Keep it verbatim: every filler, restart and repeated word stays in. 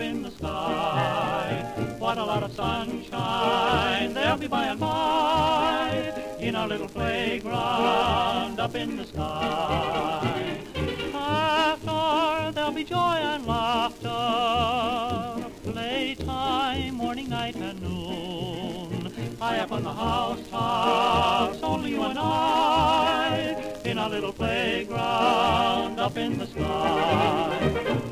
in the sky. What a lot of sunshine there'll be by and by in our little playground up in the sky. After there'll be joy and laughter, playtime, morning, night, and noon. High up on the housetops, only you and I, in our little playground up in the sky.